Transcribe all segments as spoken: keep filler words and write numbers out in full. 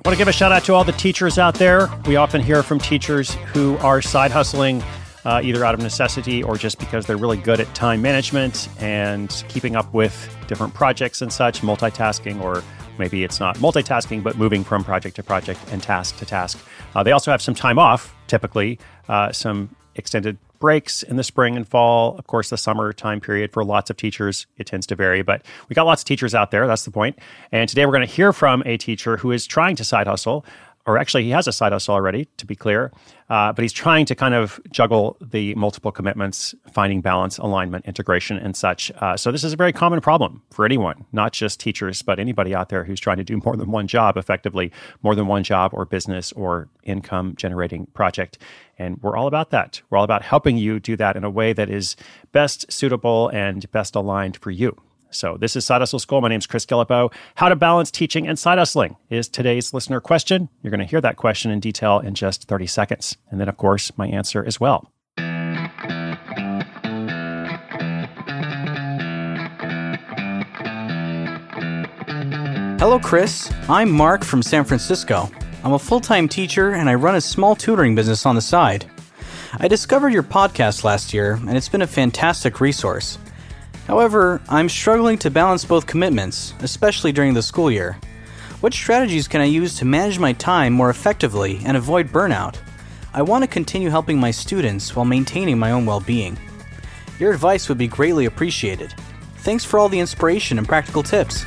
I want to give a shout out to all the teachers out there. We often hear from teachers who are side hustling uh, either out of necessity or just because they're really good at time management and keeping up with different projects and such, multitasking, or maybe it's not multitasking, but moving from project to project and task to task. Uh, they also have some time off, typically, uh, some extended breaks in the spring and fall. Of course, the summer time period for lots of teachers, it tends to vary, but we got lots of teachers out there. That's the point. And today we're going to hear from a teacher who is trying to side hustle, or actually he has a side hustle already, to be clear, uh, but he's trying to kind of juggle the multiple commitments, finding balance, alignment, integration, and such. Uh, so this is a very common problem for anyone, not just teachers, but anybody out there who's trying to do more than one job effectively, more than one job or business or income-generating project. And we're all about that. We're all about helping you do that in a way that is best suitable and best aligned for you. So this is Side Hustle School. My name is Chris Guillebeau. How to balance teaching and side hustling is today's listener question. You're going to hear that question in detail in just thirty seconds. And then, of course, my answer as well. Hello, Chris. I'm Mark from San Francisco. I'm a full-time teacher, and I run a small tutoring business on the side. I discovered your podcast last year, and it's been a fantastic resource. However, I'm struggling to balance both commitments, especially during the school year. What strategies can I use to manage my time more effectively and avoid burnout? I want to continue helping my students while maintaining my own well-being. Your advice would be greatly appreciated. Thanks for all the inspiration and practical tips.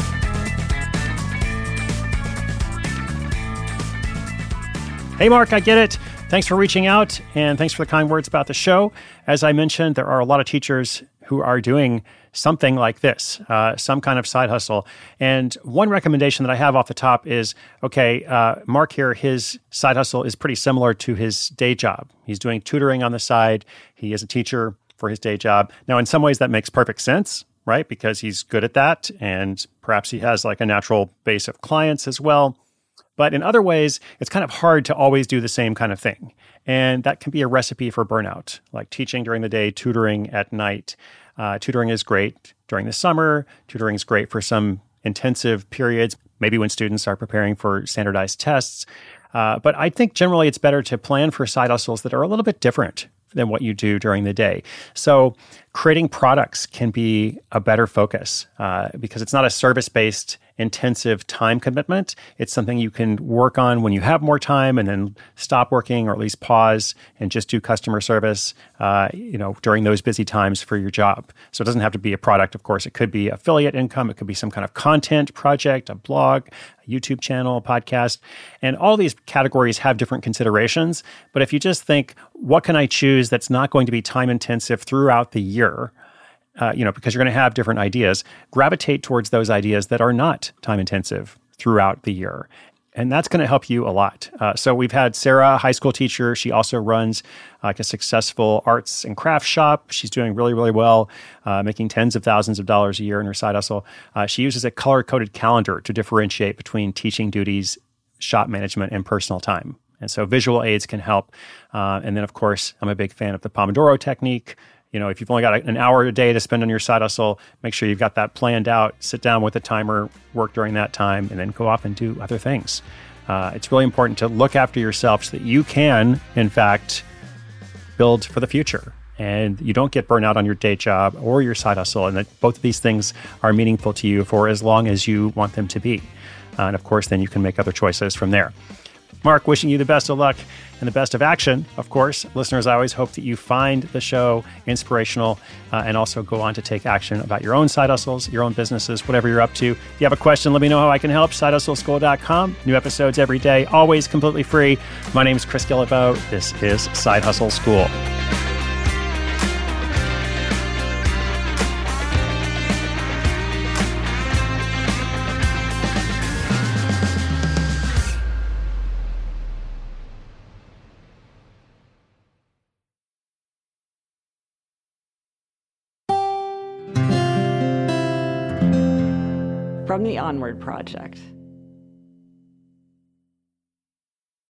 Hey, Mark, I get it. Thanks for reaching out, and thanks for the kind words about the show. As I mentioned, there are a lot of teachers who are doing something like this, uh, some kind of side hustle. And one recommendation that I have off the top is, okay, uh, Mark here, his side hustle is pretty similar to his day job. He's doing tutoring on the side. He is a teacher for his day job. Now, in some ways, that makes perfect sense, right? Because he's good at that, and perhaps he has like a natural base of clients as well. But in other ways, it's kind of hard to always do the same kind of thing. And that can be a recipe for burnout, like teaching during the day, tutoring at night. Uh, tutoring is great during the summer. Tutoring is great for some intensive periods, maybe when students are preparing for standardized tests. Uh, but I think generally it's better to plan for side hustles that are a little bit different than what you do during the day. So creating products can be a better focus uh, because it's not a service-based intensive time commitment. It's something you can work on when you have more time and then stop working or at least pause and just do customer service, uh, you know, during those busy times for your job. So it doesn't have to be a product, of course. It could be affiliate income. It could be some kind of content project, a blog, a YouTube channel, a podcast. And all these categories have different considerations. But if you just think, what can I choose that's not going to be time intensive throughout the year? Uh, you know, because you're going to have different ideas, gravitate towards those ideas that are not time intensive throughout the year. And that's going to help you a lot. Uh, so we've had Sarah, a high school teacher. She also runs uh, like a successful arts and crafts shop. She's doing really, really well, uh, making tens of thousands of dollars a year in her side hustle. Uh, she uses a color-coded calendar to differentiate between teaching duties, shop management, and personal time. And so visual aids can help. Uh, and then, of course, I'm a big fan of the Pomodoro technique. You know, if you've only got an hour a day to spend on your side hustle, make sure you've got that planned out. Sit down with a timer, work during that time, and then go off and do other things. Uh, it's really important to look after yourself so that you can, in fact, build for the future. And you don't get burnt out on your day job or your side hustle, and that both of these things are meaningful to you for as long as you want them to be. Uh, and of course, then you can make other choices from there. Mark, wishing you the best of luck and the best of action, of course. Listeners, I always hope that you find the show inspirational uh, and also go on to take action about your own side hustles, your own businesses, whatever you're up to. If you have a question, let me know how I can help. side hustle school dot com. New episodes every day, always completely free. My name is Chris Guillebeau. This is Side Hustle School. From the Onward Project.